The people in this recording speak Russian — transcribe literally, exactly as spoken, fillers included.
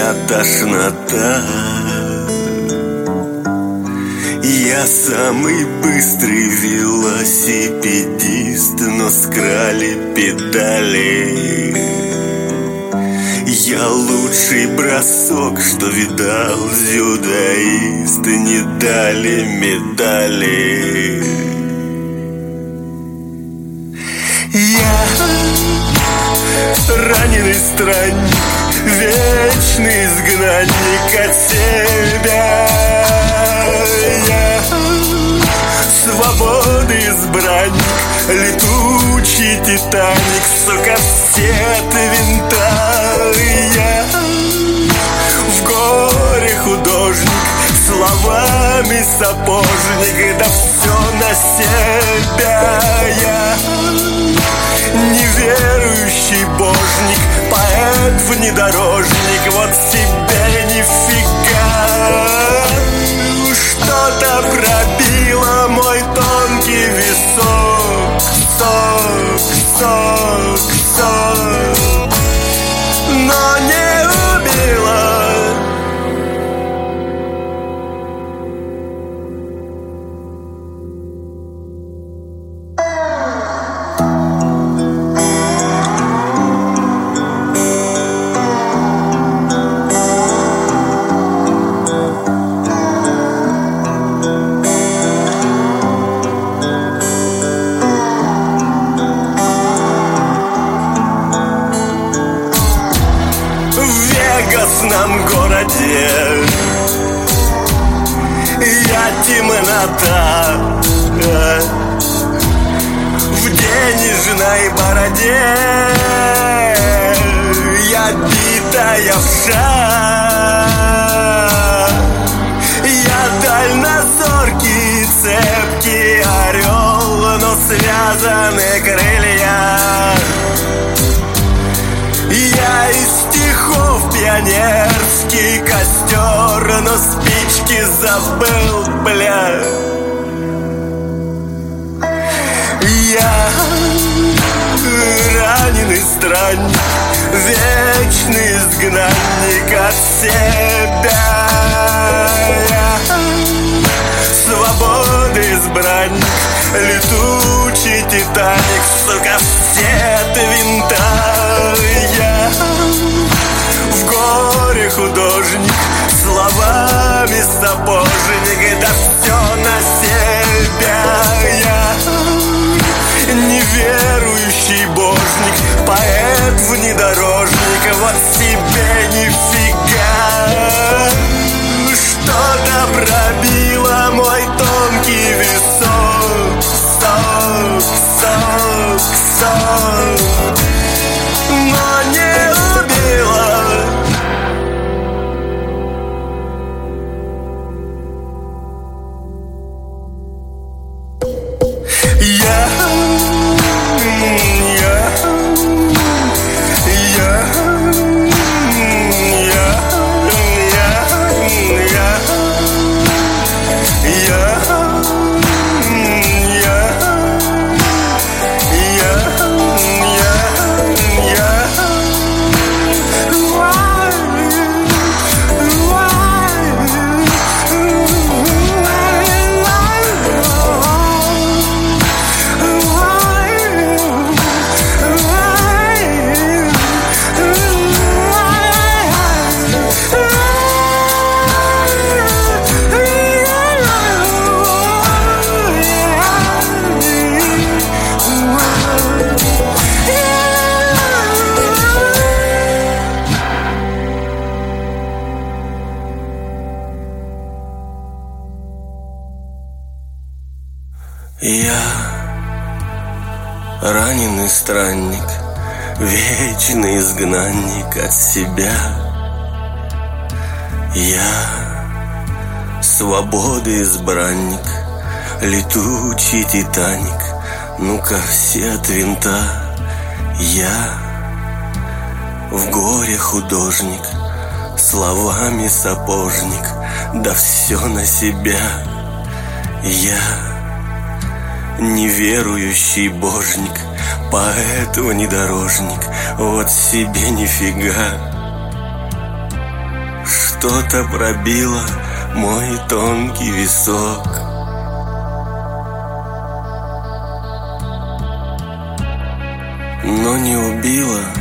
меня тошнота. Я самый быстрый велосипедист, но скрали педали. Я лучший бросок, что видал дзюдоист, не дали медали. Я раненый странник, вечный изгнанник от себя. Я свободы избранник, летучий титаник, сука, все от винта. Я в горе художник, словами сапожник, да все на себя. Я неверующий божник, поэт внедорожник, вот тебе нифига. Что-то пробило мой тонкий висок, сок, сок, сок, но не убило. В вегасном городе я темнота, в денежной бороде я битая вша. Я дальнозоркий, цепкий орел, но связаны крылья. Я из стихов пионерский костер, но спички забыл, бля. Я раненый странник, вечный изгнанник от себя. Я свободы избранник, летучий титаник, сука, все от винта. Я в горе художник, словами сапожник, да все на себя. Я неверующий божник, поэт внедорожник, вот тебе нифига. Что-то пробило мой тонкий висок, сок, сок, сок, но не убило. Я, я, я, Я раненый странник, вечный изгнанник от себя. Я свободы избранник, летучий титаник, ну-ка все от винта. Я в горе художник, словами сапожник, да все на себя. Я неверующий божник, поэт внедорожник, вот себе нифига. что-то пробило мой тонкий висок. Но не убило,